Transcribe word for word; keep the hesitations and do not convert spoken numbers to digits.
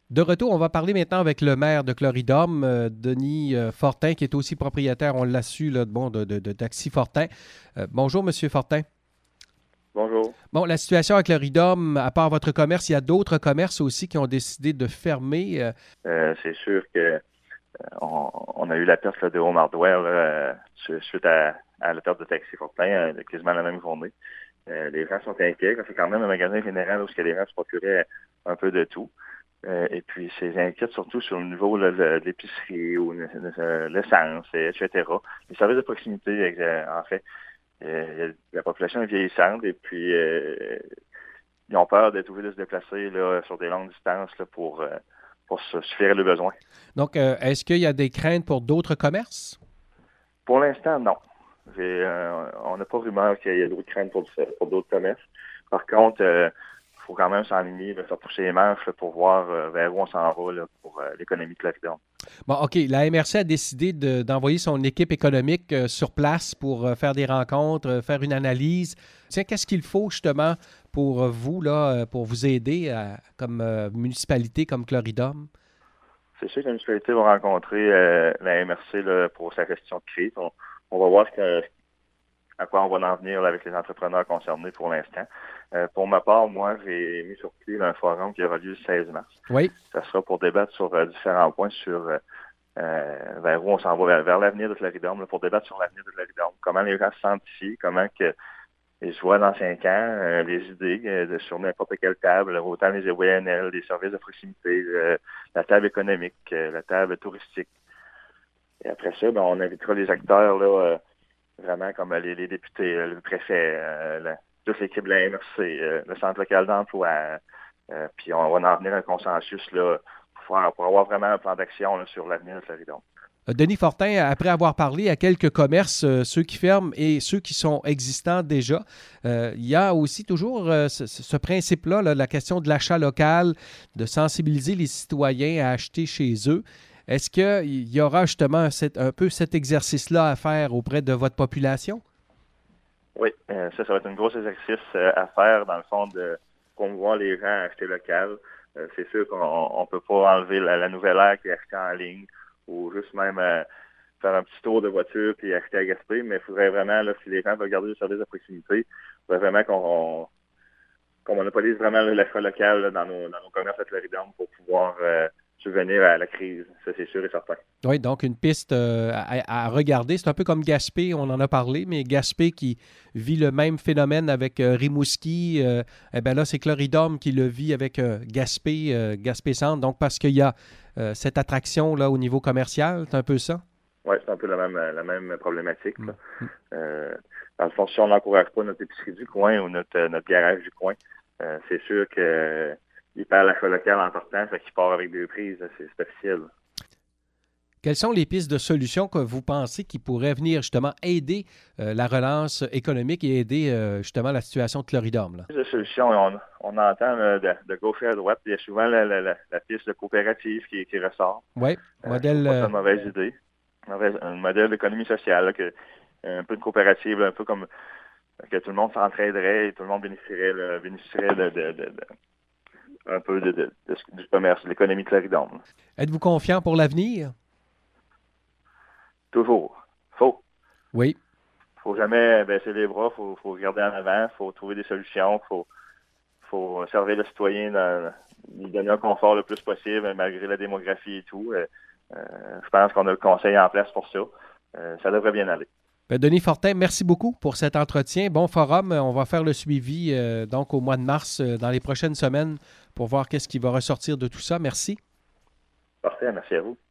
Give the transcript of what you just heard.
De retour, on va parler maintenant avec le maire de Cloridum, euh, Denis euh, Fortin, qui est aussi propriétaire, on l'a su, là, bon, de, de, de Taxi Fortin. Euh, bonjour, Monsieur Fortin. Bonjour. Bon, la situation à Cloridum, à part votre commerce, il y a d'autres commerces aussi qui ont décidé de fermer. euh. Euh, c'est sûr que euh, on, on a eu la perte là, de Home Hardware là, euh, su- suite à, à la perte de Taxi Fortin, euh, quasiment la même journée. Euh, les gens sont inquiets. C'est quand même un magasin général où les gens se procuraient un peu de tout. Euh, et puis, c'est inquiète surtout sur le niveau là, de, de l'épicerie ou le- le- l'essence, et cetera. Les services de proximité, euh, en fait. Euh, la population est vieillissante et puis euh, ils ont peur d'être obligés de se déplacer là, sur des longues distances là, pour, euh, pour se suffire le besoin. Donc, euh, est-ce qu'il y a des craintes pour d'autres commerces? Pour l'instant, non. J'ai, euh, on n'a pas rumeur qu'il y ait d'autres craintes pour, pour d'autres commerces. Par contre, il faut quand même s'enligner, là, se pousser les manches là, pour voir euh, vers où on s'en va là, pour euh, l'économie de Cloridon. Bon, OK. La M R C a décidé de- d'envoyer son équipe économique euh, sur place pour euh, faire des rencontres, euh, faire une analyse. Tiens, qu'est-ce qu'il faut justement pour euh, vous, là, euh, pour vous aider à- comme euh, municipalité, comme Cloridum? C'est sûr que la municipalité va rencontrer euh, la M R C là, pour sa gestion de crise. On, on va voir ce que, à quoi on va en venir là, avec les entrepreneurs concernés pour l'instant. Euh, pour ma part, moi, j'ai mis sur pied là, un forum qui aura lieu le seize mars. Oui. Ça sera pour débattre sur euh, différents points sur euh, euh, vers où on s'en va, vers, vers l'avenir de Cloridum, là, pour débattre sur l'avenir de Cloridum. Comment les gens se sentent ici, comment que ils se voient dans cinq ans, euh, les idées euh, de sur n'importe quelle table, autant les O N L, les services de proximité, euh, la table économique, euh, la table touristique. Et après ça, ben, on invitera les acteurs là, euh, vraiment comme les, les députés, euh, le préfet, euh, la, toute l'équipe de la M R C, euh, le centre local d'emploi. Euh, puis on va en venir à un consensus là, pour, faire, pour avoir vraiment un plan d'action là, sur l'avenir de Floridon. Euh, Denis Fortin, après avoir parlé à quelques commerces, euh, ceux qui ferment et ceux qui sont existants déjà, euh, il y a aussi toujours euh, ce, ce principe-là, là, la question de l'achat local, de sensibiliser les citoyens à acheter chez eux. Est-ce qu'il y aura justement cet, un peu cet exercice-là à faire auprès de votre population? Oui, euh, ça, ça va être un gros exercice euh, à faire, dans le fond, de promouvoir les gens à acheter local. Euh, c'est sûr qu'on ne peut pas enlever la, la nouvelle ère qui est achetée en ligne ou juste même euh, faire un petit tour de voiture puis acheter à Gaspé, mais il faudrait vraiment, là, si les gens veulent garder le service de proximité, il faudrait vraiment qu'on qu'on monopolise vraiment l'achat local là, dans, nos, dans nos commerces à Floridum pour pouvoir euh, subvenir à la crise. Ça, c'est sûr et certain. Oui, donc une piste euh, à, à regarder. C'est un peu comme Gaspé, on en a parlé, mais Gaspé qui vit le même phénomène avec euh, Rimouski, euh, eh bien là, c'est Cloridum qui le vit avec euh, Gaspé, euh, Gaspé Centre. Donc, parce qu'il y a euh, cette attraction là au niveau commercial, c'est un peu ça? Oui, c'est un peu la même, la même problématique. Mm. Là. Euh, dans le fond, si on n'encourage pas notre épicerie du coin ou notre, notre garage du coin, euh, c'est sûr qu'il euh, perd l'achat local en partant, fait qu'il part avec deux prises, c'est, c'est officiel. Quelles sont les pistes de solutions que vous pensez qui pourraient venir justement aider euh, la relance économique et aider euh, justement la situation de Cloridum? Là? La solution, on, on entend là, de, de gauche à droite, il y a souvent la, la, la, la piste de coopérative qui, qui ressort. Oui, Euh, je trouve modèle. pas ça Euh, une mauvaise idée. Mauvaise, un modèle d'économie sociale, là, que, un peu de coopérative, là, un peu comme que tout le monde s'entraiderait et tout le monde bénéficierait, là, bénéficierait de, de, de, de un peu de, de, de, du commerce, de l'économie de Cloridon. Êtes-vous confiant pour l'avenir? Toujours. Faut. Oui. Faut jamais baisser les bras, faut, faut regarder en avant, faut trouver des solutions, faut, faut servir le citoyen, dans, lui donner un confort le plus possible, malgré la démographie et tout. Euh, euh, je pense qu'on a le conseil en place pour ça. Euh, ça devrait bien aller. Bien, Denis Fortin, merci beaucoup pour cet entretien. Bon forum, on va faire le suivi euh, donc au mois de mars, euh, dans les prochaines semaines, pour voir qu'est-ce qui va ressortir de tout ça. Merci. Parfait, merci à vous.